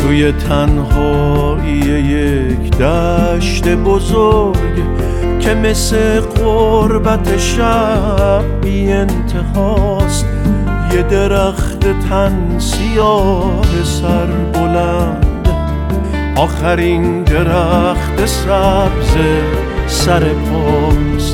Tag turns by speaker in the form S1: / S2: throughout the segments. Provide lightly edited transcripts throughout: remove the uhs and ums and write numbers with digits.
S1: توی تنهایی یک دشت بزرگ که مثل غربت شب بی انتهاست، یه درخت تن سیاه سر بلند، آخرین درخت سبز سر پاست.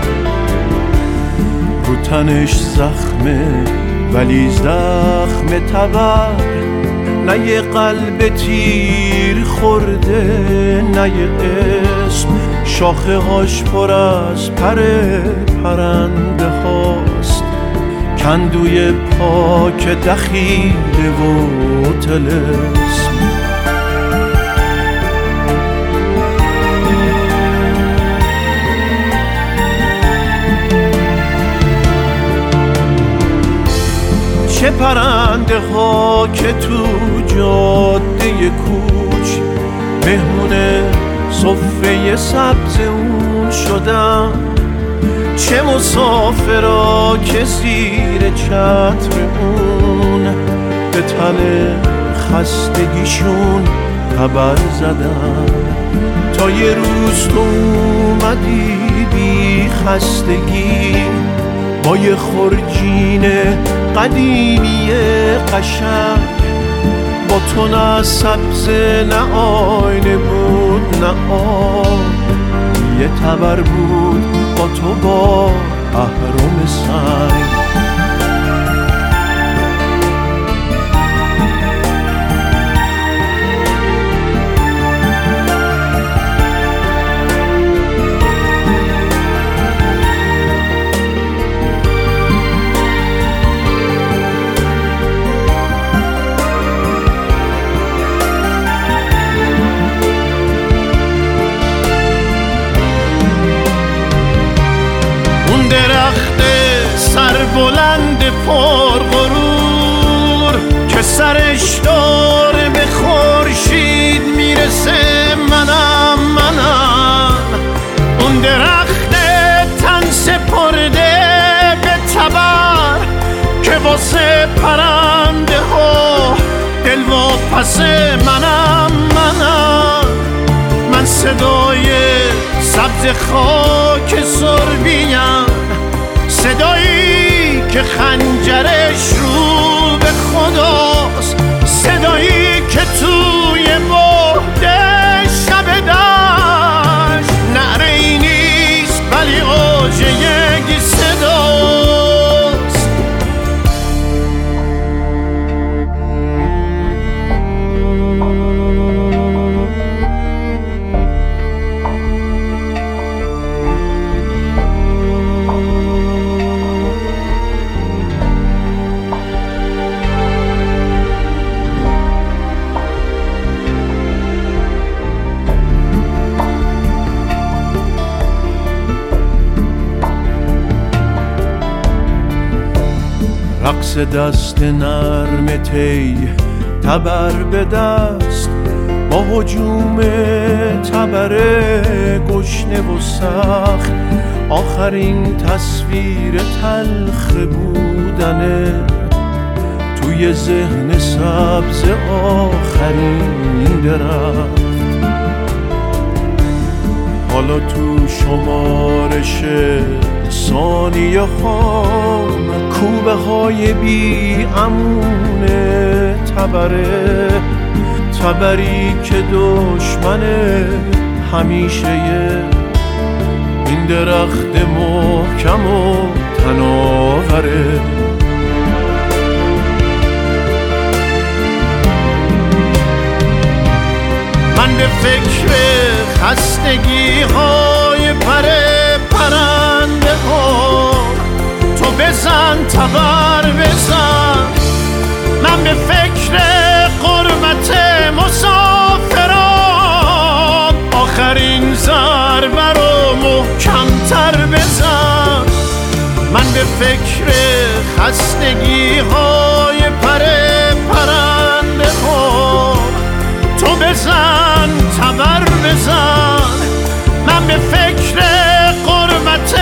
S1: رو تنش زخمه ولی زخم تبر، نه یه قلب تیر خورده نه یه اسم، شاخه هاش پر از پر پرنده هاست، کندوی پاک دخیله و طلسم. چه پرنده ها که تو جاده کوچ مهمون صفه سبز اون شدن، چه مسافرا که زیر چتر اون به تن خستگیشون خبر زدن، تا یه روز تو اومدی بی خستگی با یه خرجین قدیمی قشنگ، با تو نه سبز نه آینه بود نه آب، یه تبر بود با تو با اهرم سنگ. درخت سربلند پرغرور که سرش داره به خورشید میرسه، منم اون درخت تن سپرده به تبر که واسه پرنده ها دلواپس، من صدای سبز خاک سربیم، صدایی که خنجرش رو به خداست، صدایی که توی بعد شب دشت نعره‌ای نیست ولی اوج یک صداست. رقص دست نرم تی تبر به دست، با هجوم تبر گشنه و سخت، آخرین تصویر تلخ بودنه توی ذهن سبز آخرین درخت. حالا تو شمارش ثانیه هام کوبه های بی امونه تبره، تبری که دشمن همیشه این درخت محکم و تناوره. من به فکر خستگی های پرنده ها، تو بزن تبر بزن، من به فکر غربت مسافران، آخرین ضربه رو محکم‌تر بزن، من به فکر خستگی های پرنده ها، تو بزن تبر بزن، من به فکر غربت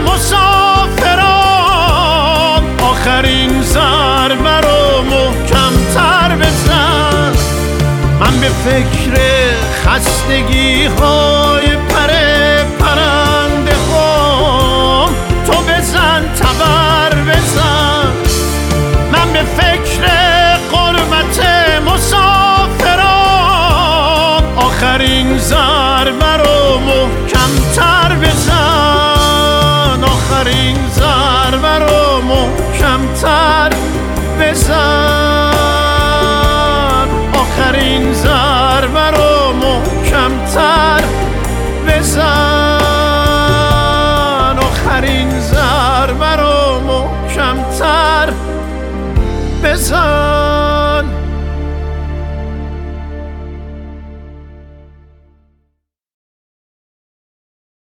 S1: مسافران، آخرین ضربه رو محکم‌تر بزن، من فکر خستگی های پرنده هم. تو بزن تبر بزن، من به فکر غربت مسافران. آخرین ضربه رو محکم‌تر بزن، آخرین ضربه رو محکم‌تر بزن، آخرین ضربه رو محکم‌تر بزن، آخرین ضربه رو محکم‌تر بزن.